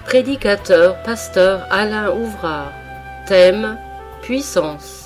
Prédicateur, pasteur Alain Ouvrard. Thème, puissance.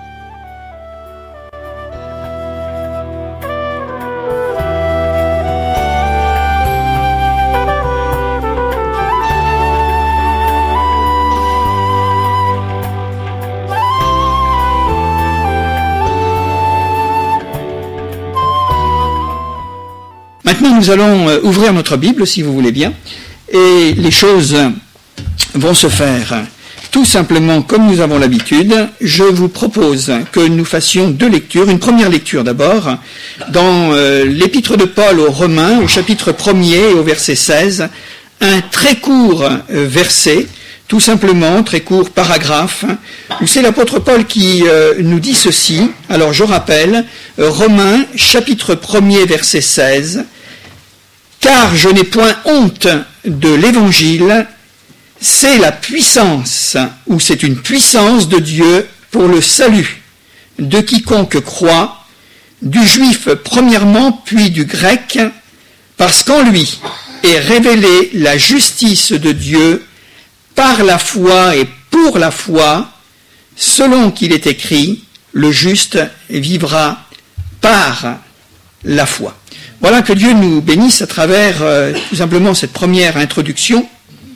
Maintenant, nous allons ouvrir notre Bible, si vous voulez bien, et les choses vont se faire tout simplement comme nous avons l'habitude. Je vous propose que nous fassions deux lectures. Une première lecture d'abord, dans l'épître de Paul aux Romains, au chapitre 1er et au verset 16, un très court verset, tout simplement, très court paragraphe, où c'est l'apôtre Paul qui nous dit ceci. Alors je rappelle, Romains, chapitre 1er, verset 16, « Car je n'ai point honte de l'évangile, c'est la puissance, ou c'est une puissance de Dieu pour le salut de quiconque croit, du juif premièrement, puis du grec, parce qu'en lui est révélée la justice de Dieu par la foi et pour la foi, selon qu'il est écrit, le juste vivra par la foi. » Voilà, que Dieu nous bénisse à travers tout simplement cette première introduction.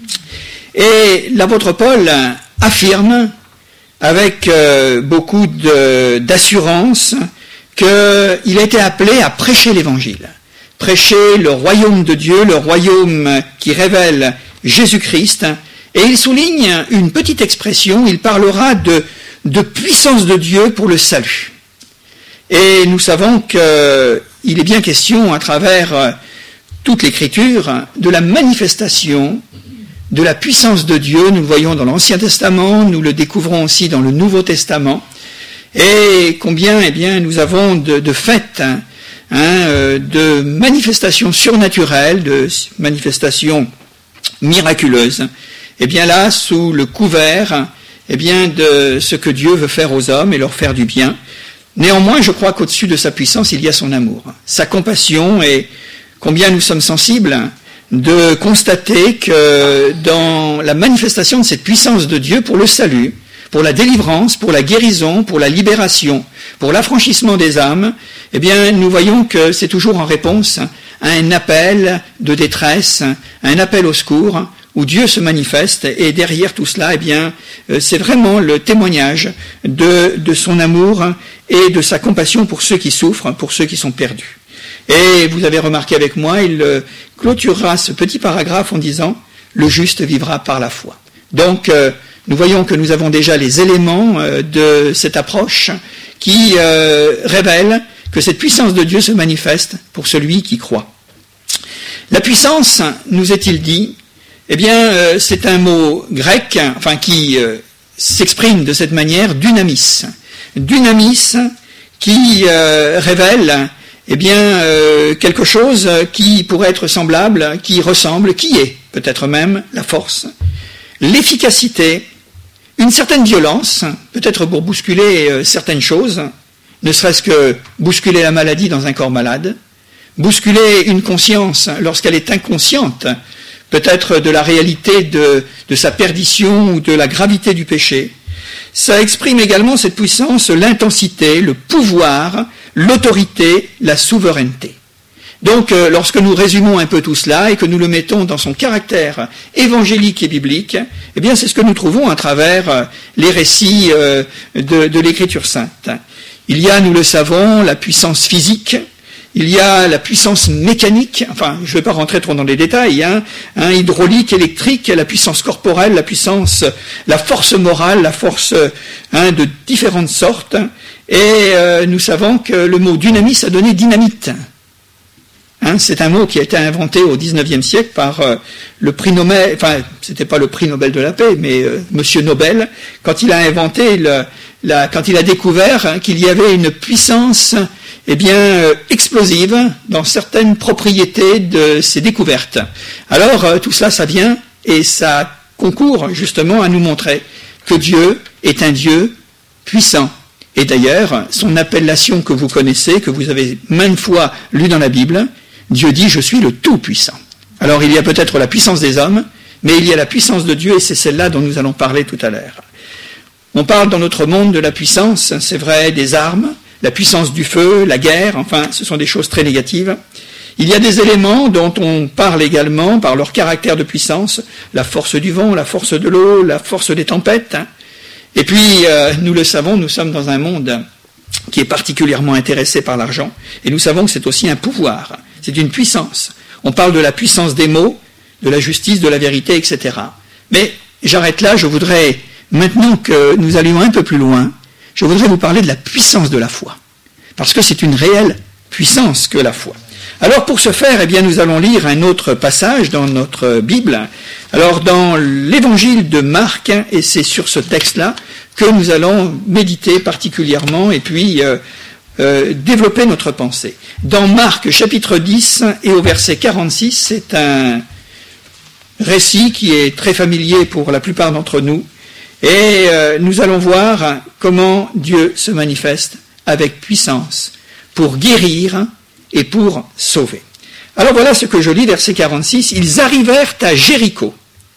Et l'apôtre Paul affirme avec beaucoup d'assurance qu'il a été appelé à prêcher l'évangile. Prêcher le royaume de Dieu, le royaume qui révèle Jésus-Christ. Et il souligne une petite expression, il parlera de puissance de Dieu pour le salut. Et nous savons qu'il est bien question, à travers toute l'Écriture, de la manifestation de la puissance de Dieu. Nous le voyons dans l'Ancien Testament, nous le découvrons aussi dans le Nouveau Testament. Et combien nous avons de faits, de manifestations surnaturelles, de manifestations miraculeuses. Et bien là, sous le couvert de ce que Dieu veut faire aux hommes et leur faire du bien. Néanmoins, je crois qu'au-dessus de sa puissance, il y a son amour, sa compassion, et combien nous sommes sensibles de constater que dans la manifestation de cette puissance de Dieu pour le salut, pour la délivrance, pour la guérison, pour la libération, pour l'affranchissement des âmes, nous voyons que c'est toujours en réponse à un appel de détresse, à un appel au secours, où Dieu se manifeste, et derrière tout cela, c'est vraiment le témoignage de son amour et de sa compassion pour ceux qui souffrent, pour ceux qui sont perdus. Et vous avez remarqué avec moi, il clôturera ce petit paragraphe en disant « Le juste vivra par la foi ». Donc, nous voyons que nous avons déjà les éléments de cette approche qui révèle que cette puissance de Dieu se manifeste pour celui qui croit. La puissance, nous est-il dit, c'est un mot grec, qui s'exprime de cette manière, dunamis. Dunamis qui révèle, quelque chose qui pourrait être semblable, qui ressemble, qui est peut-être même la force, l'efficacité, une certaine violence, peut-être pour bousculer certaines choses, ne serait-ce que bousculer la maladie dans un corps malade, bousculer une conscience lorsqu'elle est inconsciente, peut-être de la réalité de sa perdition ou de la gravité du péché. Ça exprime également cette puissance, l'intensité, le pouvoir, l'autorité, la souveraineté. Donc, lorsque nous résumons un peu tout cela et que nous le mettons dans son caractère évangélique et biblique, c'est ce que nous trouvons à travers les récits de l'Écriture sainte. Il y a, nous le savons, la puissance physique. Il y a la puissance mécanique, je ne vais pas rentrer trop dans les détails, hydraulique, électrique, la puissance corporelle, la force morale, la force de différentes sortes. Et nous savons que le mot dynamis a donné dynamite. C'est un mot qui a été inventé au XIXe siècle par le prix Nobel, c'était pas le prix Nobel de la paix, mais Monsieur Nobel, quand il a inventé, quand il a découvert qu'il y avait une puissance explosive dans certaines propriétés de ces découvertes. Alors, tout cela, ça vient et ça concourt justement à nous montrer que Dieu est un Dieu puissant. Et d'ailleurs, son appellation que vous connaissez, que vous avez maintes fois lu dans la Bible, Dieu dit « Je suis le Tout-Puissant ». Alors, il y a peut-être la puissance des hommes, mais il y a la puissance de Dieu et c'est celle-là dont nous allons parler tout à l'heure. On parle dans notre monde de la puissance, c'est vrai, des armes, la puissance du feu, la guerre, enfin, ce sont des choses très négatives. Il y a des éléments dont on parle également par leur caractère de puissance, la force du vent, la force de l'eau, la force des tempêtes. Et puis, nous le savons, nous sommes dans un monde qui est particulièrement intéressé par l'argent, et nous savons que c'est aussi un pouvoir, c'est une puissance. On parle de la puissance des mots, de la justice, de la vérité, etc. Mais j'arrête là, je voudrais, maintenant que nous allions un peu plus loin, je voudrais vous parler de la puissance de la foi, parce que c'est une réelle puissance que la foi. Alors pour ce faire, eh bien, nous allons lire un autre passage dans notre Bible. Alors dans l'évangile de Marc, et c'est sur ce texte-là que nous allons méditer particulièrement et puis développer notre pensée. Dans Marc chapitre 10 et au verset 46, c'est un récit qui est très familier pour la plupart d'entre nous. Et nous allons voir comment Dieu se manifeste avec puissance pour guérir et pour sauver. Alors voilà ce que je lis, verset 46. Ils arrivèrent à Jéricho.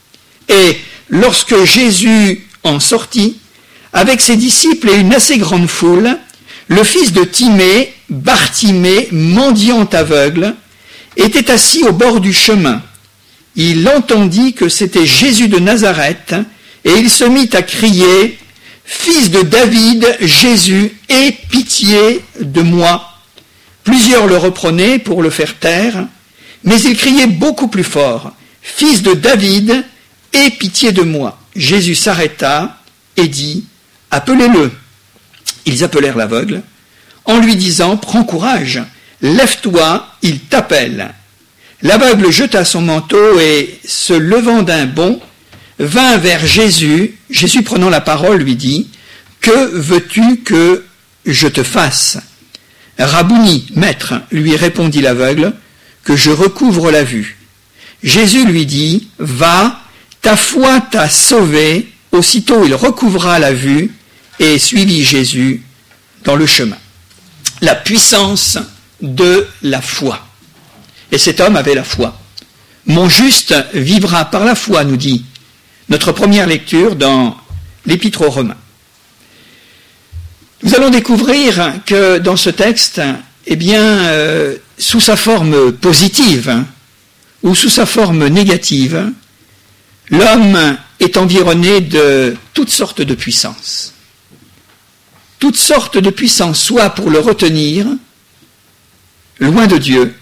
Et lorsque Jésus en sortit, avec ses disciples et une assez grande foule, le fils de Timée, Bartimée, mendiant aveugle, était assis au bord du chemin. Il entendit que c'était Jésus de Nazareth, et il se mit à crier, « Fils de David, Jésus, aie pitié de moi !» Plusieurs le reprenaient pour le faire taire, mais il criait beaucoup plus fort, « Fils de David, aie pitié de moi !» Jésus s'arrêta et dit, « Appelez-le !» Ils appelèrent l'aveugle, en lui disant, « Prends courage, lève-toi, il t'appelle. » L'aveugle jeta son manteau et, se levant d'un bond, vint vers Jésus. Jésus, prenant la parole, lui dit, « Que veux-tu que je te fasse ?» « Rabouni, maître, lui répondit l'aveugle, « que je recouvre la vue. » Jésus lui dit, « Va, ta foi t'a sauvé. » Aussitôt il recouvra la vue et suivit Jésus dans le chemin. La puissance de la foi. Et cet homme avait la foi. « Mon juste vivra par la foi », nous dit notre première lecture dans l'Épître aux Romains. Nous allons découvrir que dans ce texte, eh bien, sous sa forme positive ou sous sa forme négative, l'homme est environné de toutes sortes de puissances. Toutes sortes de puissances, soit pour le retenir, loin de Dieu,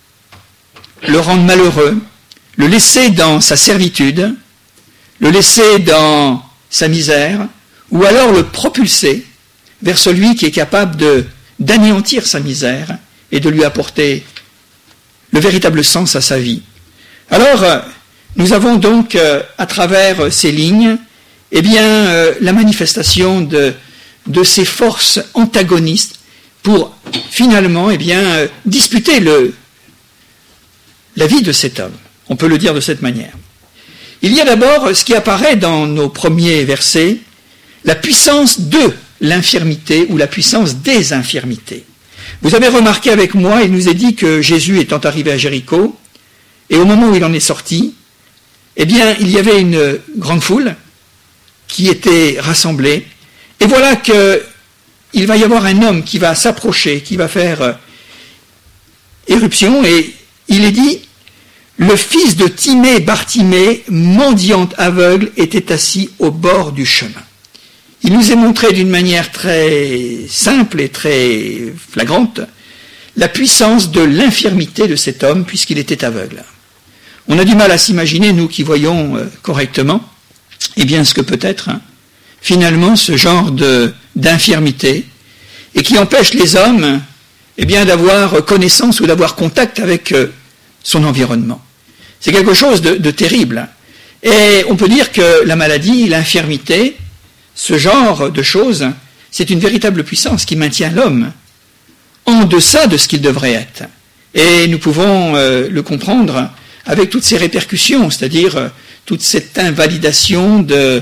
le rendre malheureux, le laisser dans sa servitude, le laisser dans sa misère, ou alors le propulser vers celui qui est capable d'anéantir sa misère et de lui apporter le véritable sens à sa vie. Alors, nous avons donc, à travers ces lignes, eh bien, la manifestation de ces forces antagonistes pour finalement, eh bien, disputer la vie de cet homme. On peut le dire de cette manière. Il y a d'abord ce qui apparaît dans nos premiers versets, la puissance de l'infirmité ou la puissance des infirmités. Vous avez remarqué avec moi, il nous est dit que Jésus étant arrivé à Jéricho, et au moment où il en est sorti, eh bien, il y avait une grande foule qui était rassemblée, et voilà qu'il va y avoir un homme qui va s'approcher, qui va faire éruption, et il est dit, le fils de Timée, Bartimée, mendiant aveugle, était assis au bord du chemin. Il nous est montré d'une manière très simple et très flagrante la puissance de l'infirmité de cet homme puisqu'il était aveugle. On a du mal à s'imaginer, nous qui voyons correctement, eh bien ce que peut être finalement ce genre d'infirmité et qui empêche les hommes eh bien, d'avoir connaissance ou d'avoir contact avec son environnement. C'est quelque chose de terrible. Et on peut dire que la maladie, l'infirmité, ce genre de choses, c'est une véritable puissance qui maintient l'homme en deçà de ce qu'il devrait être. Et nous pouvons le comprendre avec toutes ces répercussions, c'est-à-dire toute cette invalidation de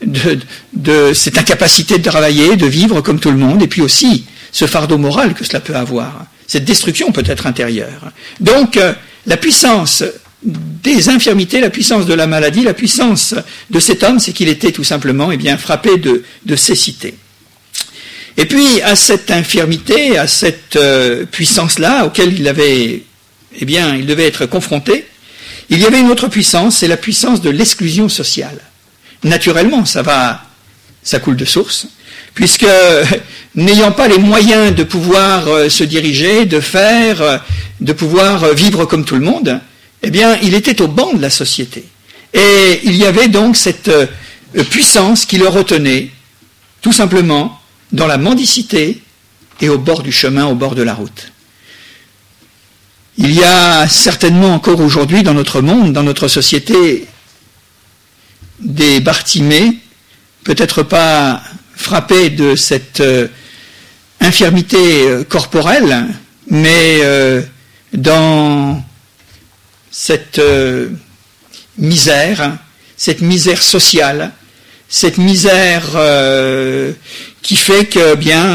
cette incapacité de travailler, de vivre comme tout le monde, et puis aussi ce fardeau moral que cela peut avoir, cette destruction peut-être intérieure. Donc, la puissance des infirmités, la puissance de la maladie, la puissance de cet homme, c'est qu'il était tout simplement frappé de cécité. Et puis à cette infirmité, à cette puissance-là, auquel il devait être confronté, il y avait une autre puissance, c'est la puissance de l'exclusion sociale. Naturellement, ça coule de source, puisque n'ayant pas les moyens de pouvoir se diriger, de pouvoir vivre comme tout le monde, il était au banc de la société. Et il y avait donc cette puissance qui le retenait, tout simplement, dans la mendicité et au bord du chemin, au bord de la route. Il y a certainement encore aujourd'hui dans notre monde, dans notre société, des Bartimée, peut-être pas frappés de cette infirmité corporelle, mais dans cette misère sociale, cette misère qui fait que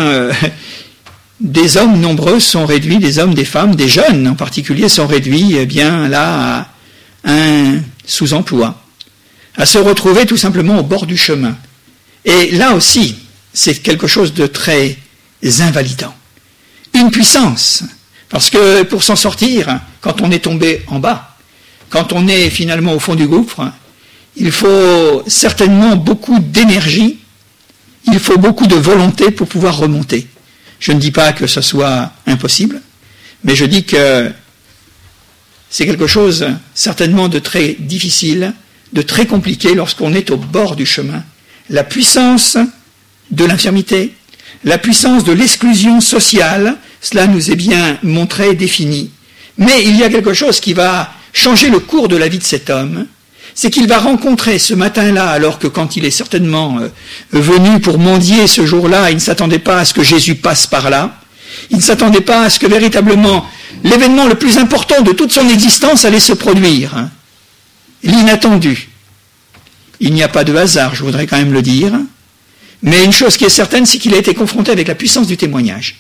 des hommes nombreux sont réduits, des hommes, des femmes, des jeunes en particulier sont réduits là à un sous-emploi, à se retrouver tout simplement au bord du chemin. Et là aussi, c'est quelque chose de très invalidant. Une puissance, parce que pour s'en sortir, quand on est tombé en bas, quand on est finalement au fond du gouffre, il faut certainement beaucoup d'énergie, il faut beaucoup de volonté pour pouvoir remonter. Je ne dis pas que ce soit impossible, mais je dis que c'est quelque chose certainement de très difficile, de très compliqué lorsqu'on est au bord du chemin. La puissance de l'infirmité, la puissance de l'exclusion sociale, cela nous est bien montré et défini. Mais il y a quelque chose qui va changer le cours de la vie de cet homme, c'est qu'il va rencontrer ce matin-là, alors que quand il est certainement venu pour mendier ce jour-là, il ne s'attendait pas à ce que Jésus passe par là, il ne s'attendait pas à ce que véritablement l'événement le plus important de toute son existence allait se produire. L'inattendu. Il n'y a pas de hasard, je voudrais quand même le dire, mais une chose qui est certaine, c'est qu'il a été confronté avec la puissance du témoignage.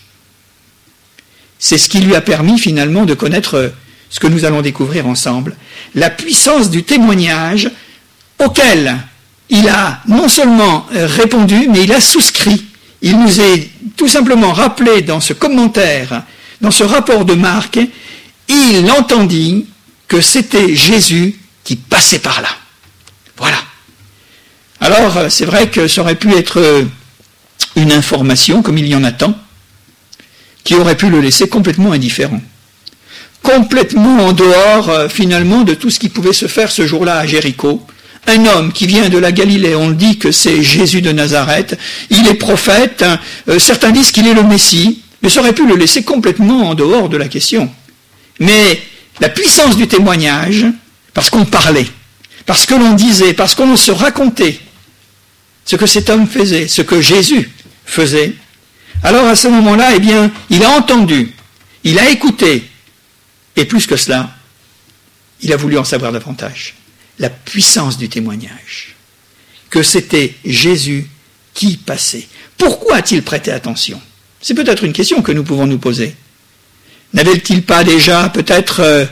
C'est ce qui lui a permis finalement de connaître ce que nous allons découvrir ensemble, la puissance du témoignage auquel il a non seulement répondu, mais il a souscrit. Il nous est tout simplement rappelé dans ce commentaire, dans ce rapport de Marc, il entendit que c'était Jésus qui passait par là. Voilà. Alors, c'est vrai que ça aurait pu être une information, comme il y en a tant, qui aurait pu le laisser complètement indifférent. Complètement en dehors, finalement, de tout ce qui pouvait se faire ce jour-là à Jéricho. Un homme qui vient de la Galilée, on le dit que c'est Jésus de Nazareth, il est prophète, certains disent qu'il est le Messie, mais ça aurait pu le laisser complètement en dehors de la question. Mais la puissance du témoignage, parce qu'on parlait, parce que l'on disait, parce qu'on se racontait ce que cet homme faisait, ce que Jésus faisait, alors à ce moment-là, il a entendu, il a écouté, et plus que cela, il a voulu en savoir davantage. La puissance du témoignage. Que c'était Jésus qui passait. Pourquoi a-t-il prêté attention? C'est peut-être une question que nous pouvons nous poser. N'avait-il pas déjà peut-être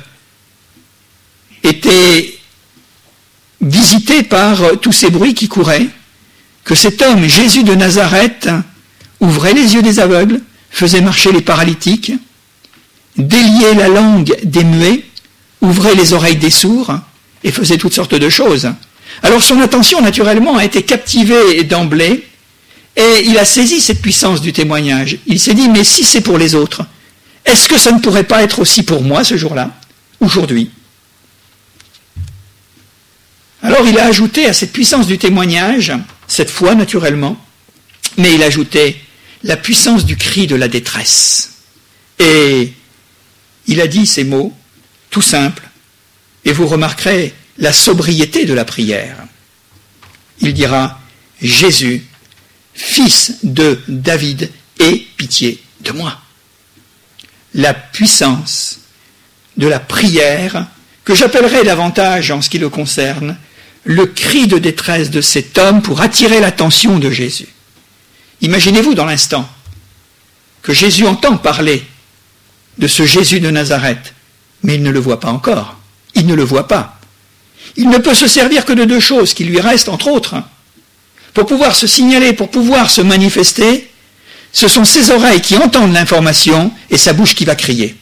été visité par tous ces bruits qui couraient? Que cet homme, Jésus de Nazareth, ouvrait les yeux des aveugles, faisait marcher les paralytiques, déliait la langue des muets, ouvrait les oreilles des sourds et faisait toutes sortes de choses. Alors son attention, naturellement, a été captivée d'emblée et il a saisi cette puissance du témoignage. Il s'est dit, mais si c'est pour les autres, est-ce que ça ne pourrait pas être aussi pour moi ce jour-là, aujourd'hui? Alors il a ajouté à cette puissance du témoignage, cette foi naturellement, mais il a ajouté la puissance du cri de la détresse. Et il a dit ces mots, tout simples, et vous remarquerez la sobriété de la prière. Il dira, Jésus, fils de David, aie pitié de moi. La puissance de la prière, que j'appellerais davantage en ce qui le concerne, le cri de détresse de cet homme pour attirer l'attention de Jésus. Imaginez-vous dans l'instant que Jésus entend parler de ce Jésus de Nazareth, mais il ne le voit pas encore. Il ne le voit pas. Il ne peut se servir que de deux choses qui lui restent, entre autres. Pour pouvoir se signaler, pour pouvoir se manifester, ce sont ses oreilles qui entendent l'information et sa bouche qui va crier.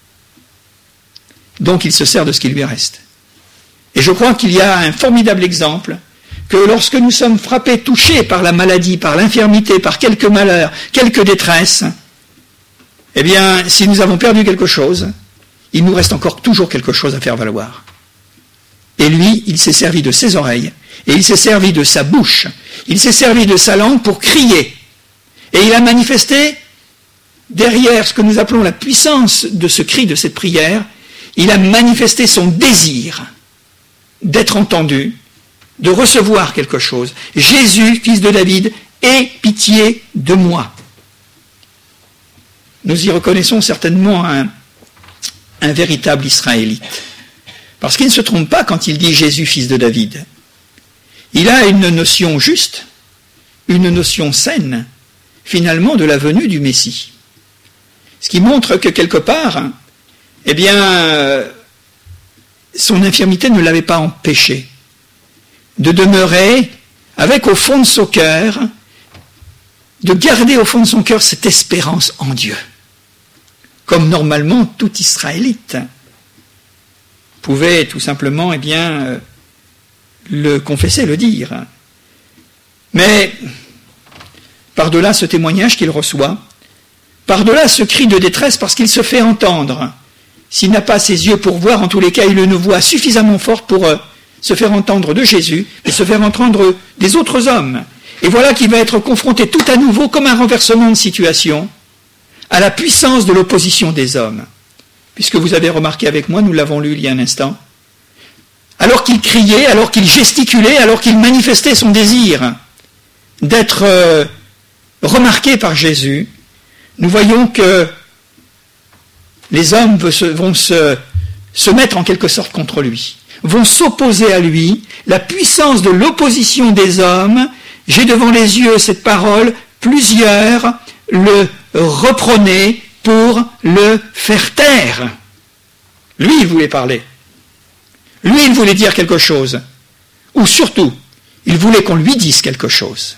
Donc il se sert de ce qui lui reste. Et je crois qu'il y a un formidable exemple que lorsque nous sommes frappés, touchés par la maladie, par l'infirmité, par quelques malheurs, quelques détresses, eh bien, si nous avons perdu quelque chose, il nous reste encore toujours quelque chose à faire valoir. Et lui, il s'est servi de ses oreilles, et il s'est servi de sa bouche, il s'est servi de sa langue pour crier. Et il a manifesté, derrière ce que nous appelons la puissance de ce cri, de cette prière, il a manifesté son désir d'être entendu, de recevoir quelque chose. Jésus, fils de David, aie pitié de moi. Nous y reconnaissons certainement un véritable Israélite. Parce qu'il ne se trompe pas quand il dit Jésus, fils de David. Il a une notion juste, une notion saine, finalement, de la venue du Messie. Ce qui montre que quelque part, eh bien, son infirmité ne l'avait pas empêché de demeurer avec au fond de son cœur, de garder au fond de son cœur cette espérance en Dieu. Comme normalement tout Israélite pouvait tout simplement, eh bien, le confesser, le dire. Mais, par-delà ce témoignage qu'il reçoit, par-delà ce cri de détresse parce qu'il se fait entendre, s'il n'a pas ses yeux pour voir, en tous les cas, il une voix suffisamment forte pour se faire entendre de Jésus et se faire entendre des autres hommes. Et voilà qu'il va être confronté tout à nouveau, comme un renversement de situation, à la puissance de l'opposition des hommes. Puisque vous avez remarqué avec moi, nous l'avons lu il y a un instant, alors qu'il criait, alors qu'il gesticulait, alors qu'il manifestait son désir d'être remarqué par Jésus, nous voyons que les hommes vont se mettre en quelque sorte contre lui, vont s'opposer à lui. La puissance de l'opposition des hommes, j'ai devant les yeux cette parole, plusieurs le reprenaient pour le faire taire. Lui, il voulait parler. Lui, il voulait dire quelque chose. Ou surtout, il voulait qu'on lui dise quelque chose.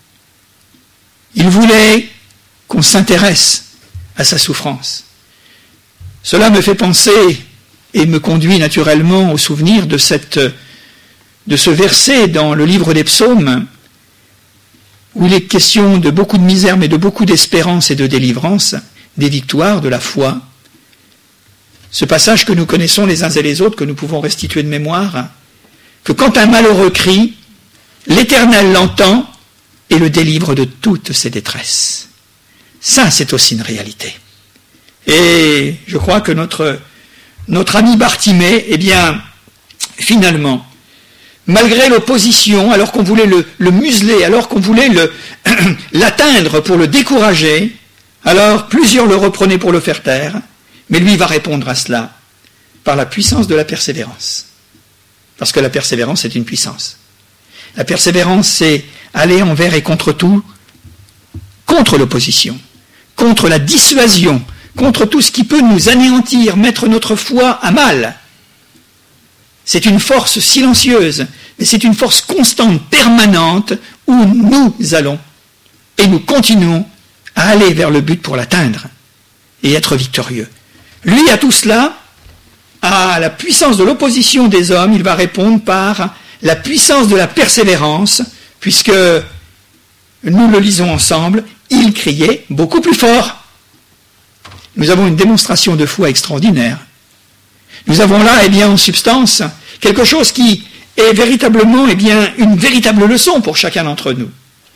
Il voulait qu'on s'intéresse à sa souffrance. Cela me fait penser et me conduit naturellement au souvenir de ce verset dans le livre des Psaumes, où il est question de beaucoup de misère, mais de beaucoup d'espérance et de délivrance, des victoires, de la foi. Ce passage que nous connaissons les uns et les autres, que nous pouvons restituer de mémoire, que quand un malheureux crie, l'Éternel l'entend et le délivre de toutes ses détresses. Ça, c'est aussi une réalité. Et je crois que notre ami Bartimée, eh bien, finalement, malgré l'opposition, alors qu'on voulait le museler, alors qu'on voulait l'atteindre pour le décourager, alors plusieurs le reprenaient pour le faire taire, mais lui va répondre à cela par la puissance de la persévérance. Parce que la persévérance, c'est une puissance. La persévérance, c'est aller envers et contre tout, contre l'opposition, contre la dissuasion, contre tout ce qui peut nous anéantir, mettre notre foi à mal. C'est une force silencieuse, mais c'est une force constante, permanente, où nous allons et nous continuons à aller vers le but pour l'atteindre et être victorieux. Lui, à tout cela, à la puissance de l'opposition des hommes, il va répondre par la puissance de la persévérance, puisque nous le lisons ensemble, il criait beaucoup plus fort. Nous avons une démonstration de foi extraordinaire. Nous avons là, eh bien, en substance, quelque chose qui est véritablement, eh bien, une véritable leçon pour chacun d'entre nous.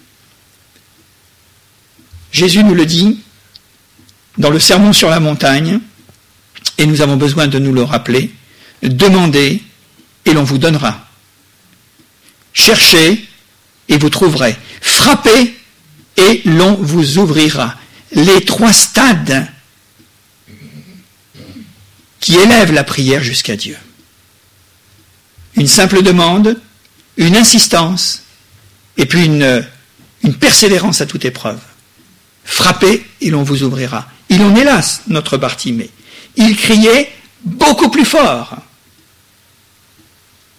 Jésus nous le dit dans le Sermon sur la montagne, et nous avons besoin de nous le rappeler, demandez et l'on vous donnera. Cherchez et vous trouverez. Frappez et l'on vous ouvrira. Les trois stades qui élèvent la prière jusqu'à Dieu. Une simple demande, une insistance, et puis une persévérance à toute épreuve. Frappez et l'on vous ouvrira. Il en est là, notre Bartimée. Il criait beaucoup plus fort.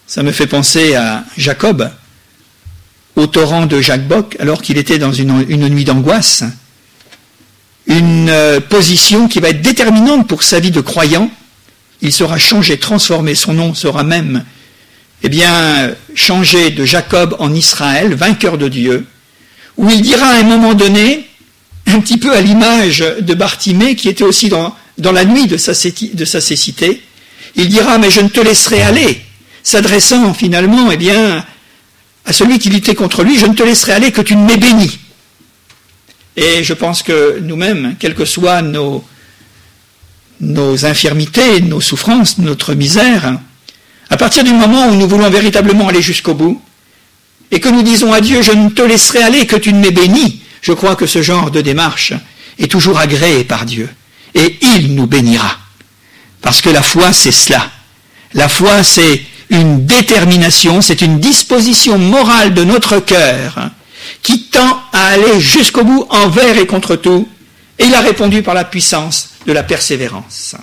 Ça me fait penser à Jacob, au torrent de Jacques-Boc, alors qu'il était dans une nuit d'angoisse. Une position qui va être déterminante pour sa vie de croyant. Il sera changé, transformé, son nom sera même changé de Jacob en Israël, vainqueur de Dieu, où il dira à un moment donné, un petit peu à l'image de Bartimée, qui était aussi dans la nuit de sa cécité, il dira, mais je ne te laisserai aller, s'adressant finalement à celui qui luttait contre lui, je ne te laisserai aller que tu ne m'aies béni. Et je pense que nous-mêmes, quelles que soient nos infirmités, nos souffrances, notre misère, à partir du moment où nous voulons véritablement aller jusqu'au bout, et que nous disons à Dieu, je ne te laisserai aller que tu ne m'aies béni, je crois que ce genre de démarche est toujours agréé par Dieu. Et il nous bénira. Parce que la foi, c'est cela. La foi, c'est une détermination, c'est une disposition morale de notre cœur qui tend à aller jusqu'au bout envers et contre tout. Et il a répondu par la puissance de la persévérance.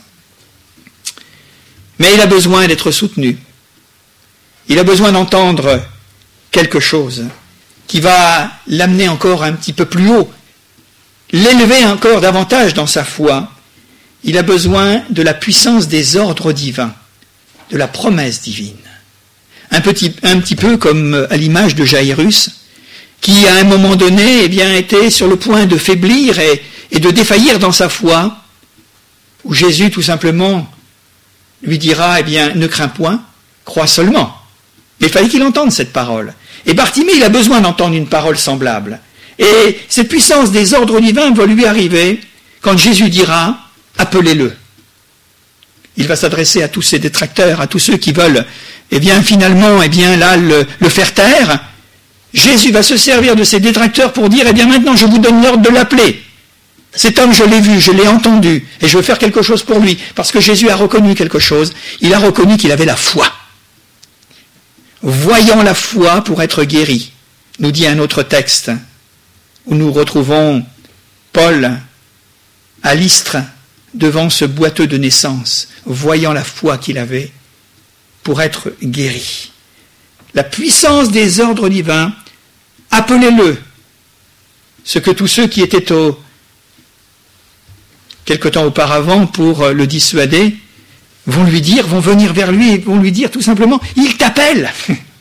Mais il a besoin d'être soutenu. Il a besoin d'entendre quelque chose qui va l'amener encore un petit peu plus haut, l'élever encore davantage dans sa foi. Il a besoin de la puissance des ordres divins, de la promesse divine. Un petit peu comme à l'image de Jairus, qui à un moment donné était sur le point de faiblir et de défaillir dans sa foi, où Jésus tout simplement lui dira, ne crains point, crois seulement. Mais il fallait qu'il entende cette parole. Et Bartimée, il a besoin d'entendre une parole semblable. Et cette puissance des ordres divins va lui arriver quand Jésus dira, appelez-le. Il va s'adresser à tous ses détracteurs, à tous ceux qui veulent, finalement, le faire taire. Jésus va se servir de ses détracteurs pour dire, maintenant je vous donne l'ordre de l'appeler. Cet homme, je l'ai vu, je l'ai entendu, et je veux faire quelque chose pour lui, parce que Jésus a reconnu quelque chose. Il a reconnu qu'il avait la foi. Voyant la foi pour être guéri, nous dit un autre texte, où nous retrouvons Paul à Lystre, devant ce boiteux de naissance, voyant la foi qu'il avait pour être guéri. La puissance des ordres divins, appelez-le. Ce que tous ceux qui étaient quelque temps auparavant pour le dissuader, vont venir vers lui et vont lui dire tout simplement, il t'appelle.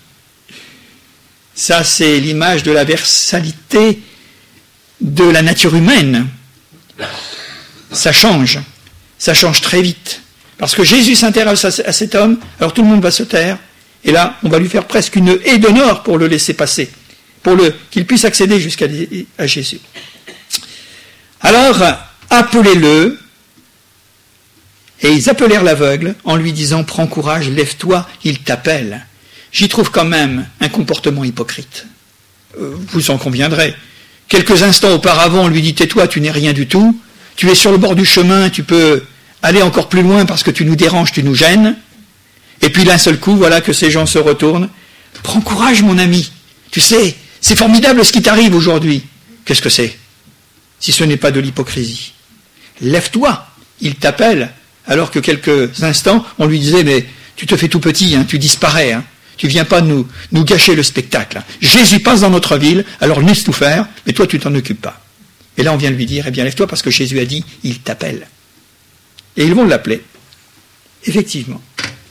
Ça, c'est l'image de la versalité de la nature humaine. Ça change très vite. Parce que Jésus s'intéresse à cet homme, alors tout le monde va se taire, et là, on va lui faire presque une haie d'honneur pour le laisser passer, qu'il puisse accéder jusqu'à Jésus. Alors, appelez-le, et ils appelèrent l'aveugle en lui disant, prends courage, lève-toi, il t'appelle. J'y trouve quand même un comportement hypocrite. Vous en conviendrez. Quelques instants auparavant, on lui dit, tais-toi, tu n'es rien du tout, tu es sur le bord du chemin, tu peux aller encore plus loin parce que tu nous déranges, tu nous gênes. Et puis d'un seul coup, voilà que ces gens se retournent. Prends courage, mon ami. Tu sais, c'est formidable ce qui t'arrive aujourd'hui. Qu'est-ce que c'est? Si ce n'est pas de l'hypocrisie. Lève-toi, il t'appelle. Alors que quelques instants, on lui disait, mais tu te fais tout petit, tu disparais, tu viens pas nous gâcher le spectacle. Jésus passe dans notre ville, alors laisse tout faire, mais toi tu t'en occupes pas. Et là on vient lui dire, lève-toi parce que Jésus a dit, il t'appelle. Et ils vont l'appeler. Effectivement.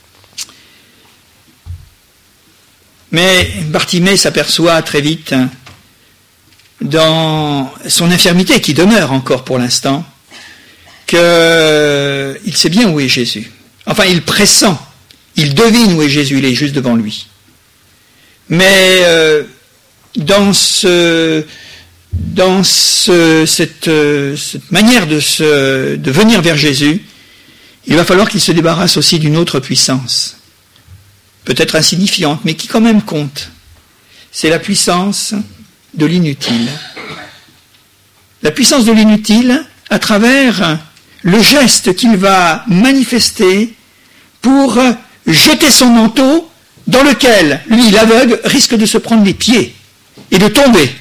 Mais Bartimée s'aperçoit très vite, dans son infirmité qui demeure encore pour l'instant, qu'il sait bien où est Jésus. Enfin, il pressent, il devine où est Jésus, il est juste devant lui. Mais dans cette manière de venir vers Jésus, il va falloir qu'il se débarrasse aussi d'une autre puissance, peut-être insignifiante, mais qui quand même compte. C'est la puissance de l'inutile. La puissance de l'inutile à travers le geste qu'il va manifester pour jeter son manteau dans lequel, lui, l'aveugle, risque de se prendre les pieds et de tomber.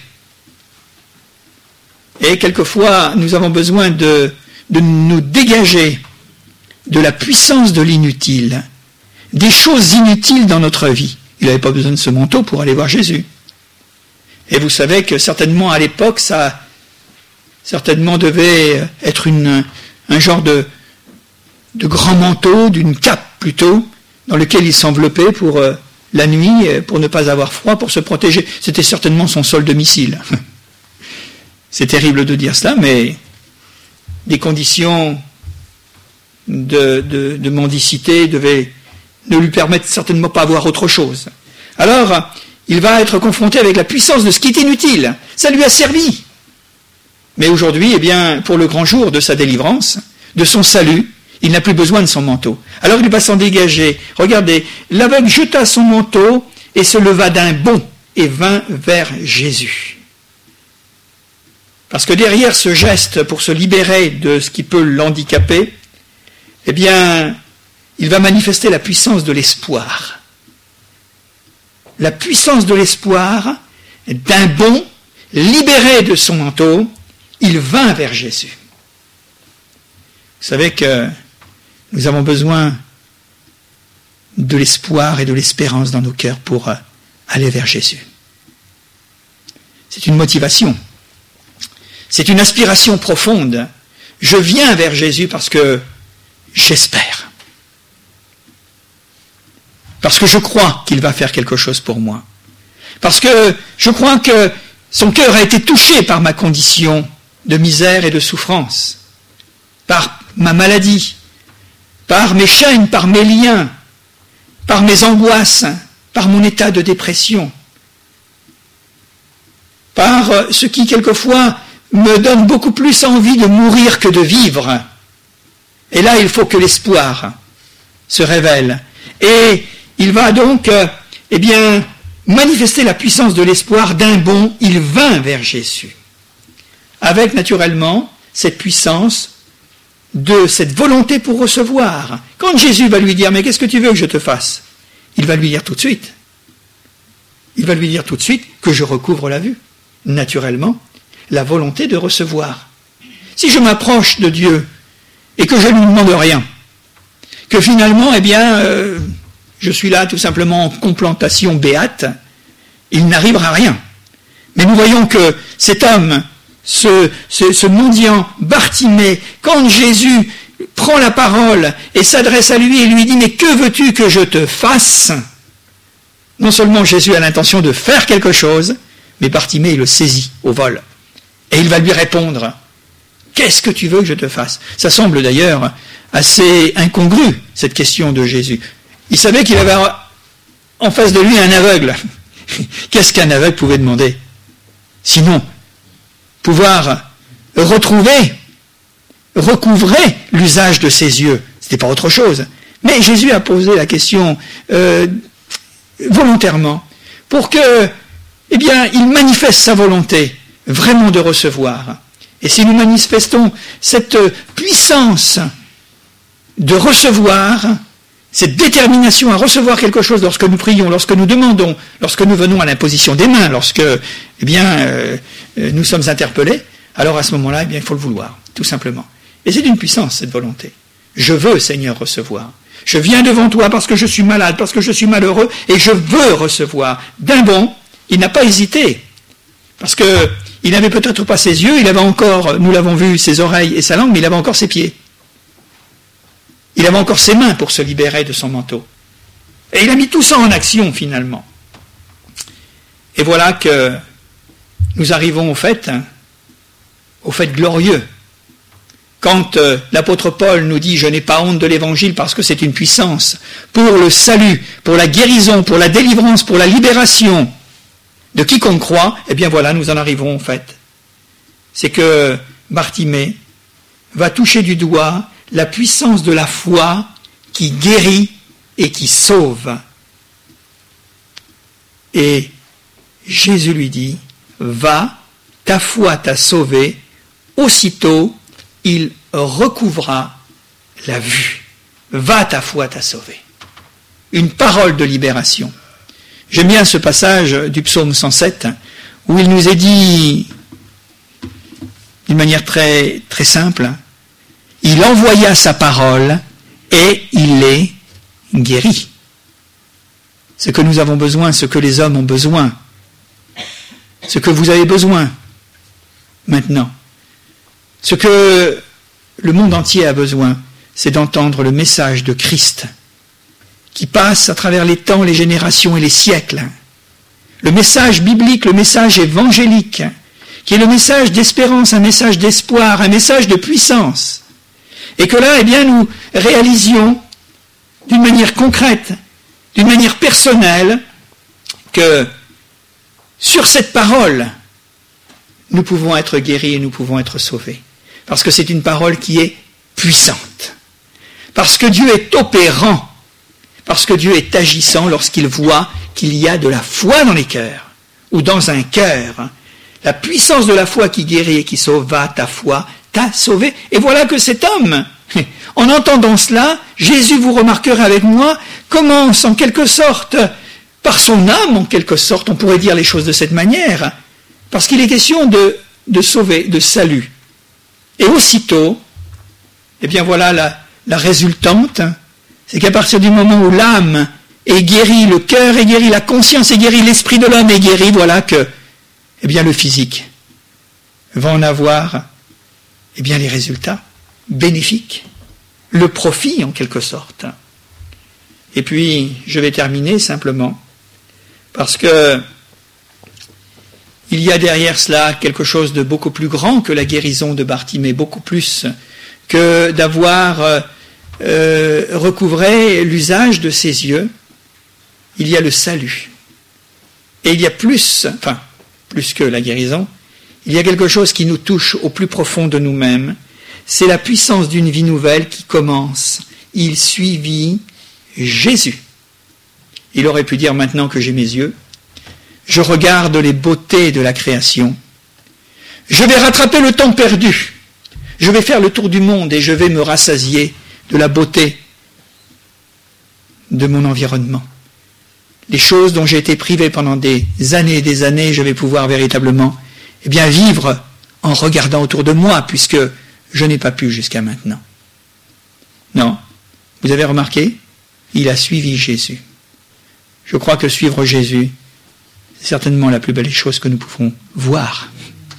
Et quelquefois, nous avons besoin de nous dégager de la puissance de l'inutile des choses inutiles dans notre vie. Il n'avait pas besoin de ce manteau pour aller voir Jésus. Et vous savez que certainement à l'époque, ça certainement devait être un genre de grand manteau, d'une cape plutôt, dans lequel il s'enveloppait pour la nuit, pour ne pas avoir froid, pour se protéger. C'était certainement son sol de missile. C'est terrible de dire cela, mais des conditions de mendicité devaient ne lui permettre certainement pas avoir autre chose. Alors, il va être confronté avec la puissance de ce qui est inutile. Ça lui a servi. Mais aujourd'hui, eh bien, pour le grand jour de sa délivrance, de son salut, il n'a plus besoin de son manteau. Alors il va s'en dégager. Regardez, l'aveugle jeta son manteau et se leva d'un bond et vint vers Jésus. Parce que derrière ce geste pour se libérer de ce qui peut l'handicaper, eh bien, il va manifester la puissance de l'espoir. La puissance de l'espoir, d'un bond, libéré de son manteau, il vint vers Jésus. Vous savez que nous avons besoin de l'espoir et de l'espérance dans nos cœurs pour aller vers Jésus. C'est une motivation. C'est une aspiration profonde. Je viens vers Jésus parce que j'espère. Parce que je crois qu'il va faire quelque chose pour moi. Parce que je crois que son cœur a été touché par ma condition de misère et de souffrance, par ma maladie, par mes chaînes, par mes liens, par mes angoisses, par mon état de dépression, par ce qui quelquefois me donne beaucoup plus envie de mourir que de vivre. Et là, il faut que l'espoir se révèle. Et il va donc, manifester la puissance de l'espoir. D'un bond, il vint vers Jésus. Avec, naturellement, cette puissance de cette volonté pour recevoir. Quand Jésus va lui dire, mais qu'est-ce que tu veux que je te fasse? Il va lui dire tout de suite. Il va lui dire tout de suite que je recouvre la vue. Naturellement, la volonté de recevoir. Si je m'approche de Dieu et que je ne lui demande rien, que finalement, je suis là tout simplement en contemplation béate, il n'arrivera rien. Mais nous voyons que cet homme, ce mendiant Bartimée, quand Jésus prend la parole et s'adresse à lui et lui dit « Mais que veux-tu que je te fasse ?» Non seulement Jésus a l'intention de faire quelque chose, mais Bartimée le saisit au vol. Et il va lui répondre « Qu'est-ce que tu veux que je te fasse ?» Ça semble d'ailleurs assez incongru, cette question de Jésus. Il savait qu'il avait en face de lui un aveugle. Qu'est-ce qu'un aveugle pouvait demander? Sinon, pouvoir recouvrer l'usage de ses yeux. C'était pas autre chose. Mais Jésus a posé la question volontairement pour que, il manifeste sa volonté vraiment de recevoir. Et si nous manifestons cette puissance de recevoir, cette détermination à recevoir quelque chose lorsque nous prions, lorsque nous demandons, lorsque nous venons à l'imposition des mains, lorsque nous sommes interpellés, alors à ce moment-là, il faut le vouloir, tout simplement. Et c'est d'une puissance, cette volonté. Je veux, Seigneur, recevoir. Je viens devant toi parce que je suis malade, parce que je suis malheureux, et je veux recevoir. D'un bond, il n'a pas hésité, parce que il n'avait peut-être pas ses yeux, il avait encore, nous l'avons vu, ses oreilles et sa langue, mais il avait encore ses pieds. Il avait encore ses mains pour se libérer de son manteau. Et il a mis tout ça en action, finalement. Et voilà que nous arrivons au fait glorieux. Quand l'apôtre Paul nous dit « Je n'ai pas honte de l'évangile parce que c'est une puissance pour le salut, pour la guérison, pour la délivrance, pour la libération de quiconque croit », voilà, nous en arrivons au fait. C'est que Bartimée va toucher du doigt la puissance de la foi qui guérit et qui sauve. Et Jésus lui dit, va, ta foi t'a sauvé. Aussitôt, il recouvra la vue. Va, ta foi t'a sauvé. Une parole de libération. J'aime bien ce passage du psaume 107 où il nous est dit d'une manière très, très simple, il envoya sa parole et il les guérit. ce que nous avons besoin, ce que les hommes ont besoin, ce que vous avez besoin maintenant. Ce que le monde entier a besoin, c'est d'entendre le message de Christ qui passe à travers les temps, les générations et les siècles. Le message biblique, le message évangélique, qui est le message d'espérance, un message d'espoir, un message de puissance. Et que là, nous réalisions d'une manière concrète, d'une manière personnelle, que sur cette parole, nous pouvons être guéris et nous pouvons être sauvés. Parce que c'est une parole qui est puissante. Parce que Dieu est opérant. Parce que Dieu est agissant lorsqu'il voit qu'il y a de la foi dans les cœurs, ou dans un cœur. La puissance de la foi qui guérit et qui sauve, va, ta foi t'a sauvé. Et voilà que cet homme, en entendant cela, Jésus, vous remarquerez avec moi, commence en quelque sorte, par son âme en quelque sorte, on pourrait dire les choses de cette manière, parce qu'il est question de sauver, de salut. Et aussitôt, voilà la résultante, c'est qu'à partir du moment où l'âme est guérie, le cœur est guéri, la conscience est guérie, l'esprit de l'homme est guéri, voilà que le physique va en avoir les résultats bénéfiques, le profit en quelque sorte. Et puis, je vais terminer simplement, parce que il y a derrière cela quelque chose de beaucoup plus grand que la guérison de Bartimée, beaucoup plus que d'avoir recouvré l'usage de ses yeux. Il y a le salut. Et il y a plus que la guérison, il y a quelque chose qui nous touche au plus profond de nous-mêmes. C'est la puissance d'une vie nouvelle qui commence. Il suivit Jésus. Il aurait pu dire maintenant que j'ai mes yeux, je regarde les beautés de la création. Je vais rattraper le temps perdu. Je vais faire le tour du monde et je vais me rassasier de la beauté de mon environnement. Les choses dont j'ai été privé pendant des années, je vais pouvoir véritablement vivre en regardant autour de moi, puisque je n'ai pas pu jusqu'à maintenant. Non, vous avez remarqué, il a suivi Jésus. Je crois que suivre Jésus, c'est certainement la plus belle chose que nous pouvons voir.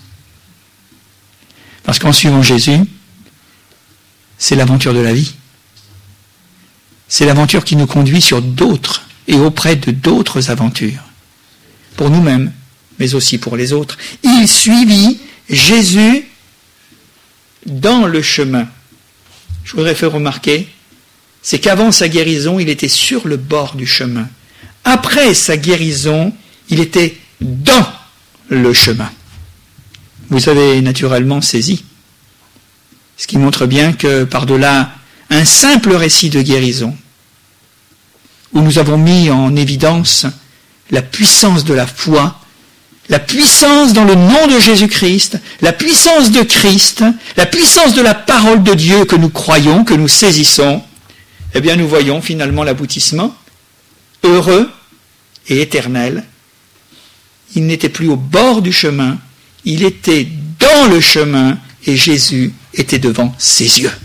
Parce qu'en suivant Jésus, c'est l'aventure de la vie. C'est l'aventure qui nous conduit sur d'autres et auprès de d'autres aventures. Pour nous-mêmes, mais aussi pour les autres. Il suivit Jésus dans le chemin. Je voudrais faire remarquer, c'est qu'avant sa guérison, il était sur le bord du chemin. Après sa guérison, il était dans le chemin. Vous avez naturellement saisi. Ce qui montre bien que par-delà un simple récit de guérison, où nous avons mis en évidence la puissance de la foi, la puissance dans le nom de Jésus-Christ, la puissance de Christ, la puissance de la parole de Dieu que nous croyons, que nous saisissons, nous voyons finalement l'aboutissement heureux et éternel. Il n'était plus au bord du chemin, il était dans le chemin et Jésus était devant ses yeux.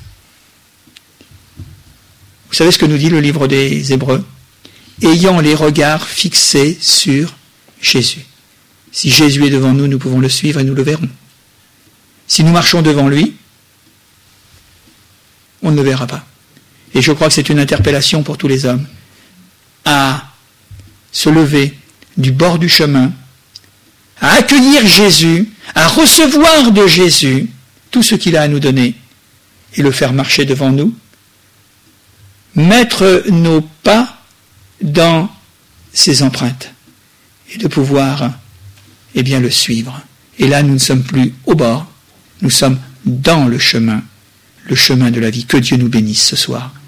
Vous savez ce que nous dit le livre des Hébreux ? Ayant les regards fixés sur Jésus. Si Jésus est devant nous, nous pouvons le suivre et nous le verrons. Si nous marchons devant lui, on ne le verra pas. Et je crois que c'est une interpellation pour tous les hommes à se lever du bord du chemin, à accueillir Jésus, à recevoir de Jésus tout ce qu'il a à nous donner et le faire marcher devant nous, mettre nos pas dans ses empreintes et de pouvoir le suivre. Et là, nous ne sommes plus au bord, nous sommes dans le chemin de la vie. Que Dieu nous bénisse ce soir.